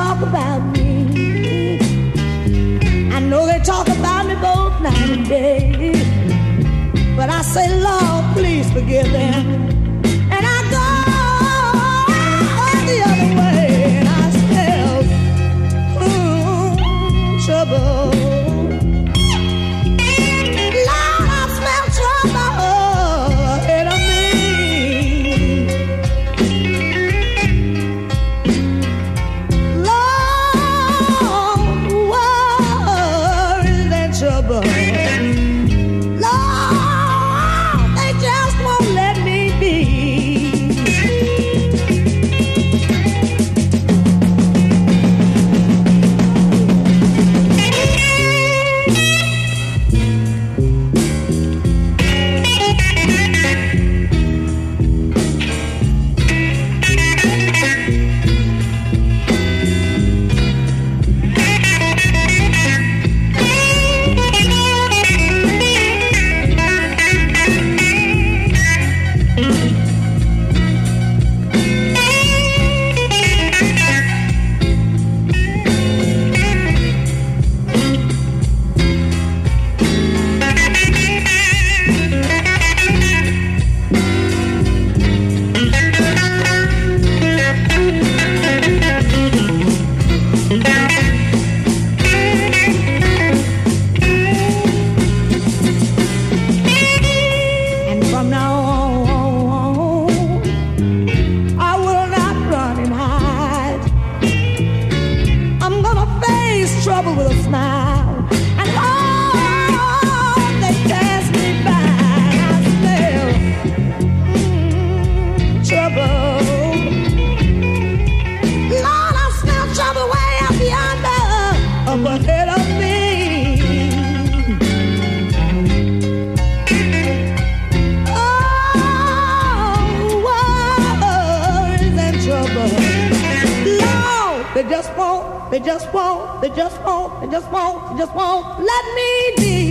talk about me. I know they talk about me both night and day. But I say, Lord, please forgive them. And I go the other way, and I smell trouble. Lord, I smell trouble ahead of me. Lord, worries and trouble. They just won't let me be.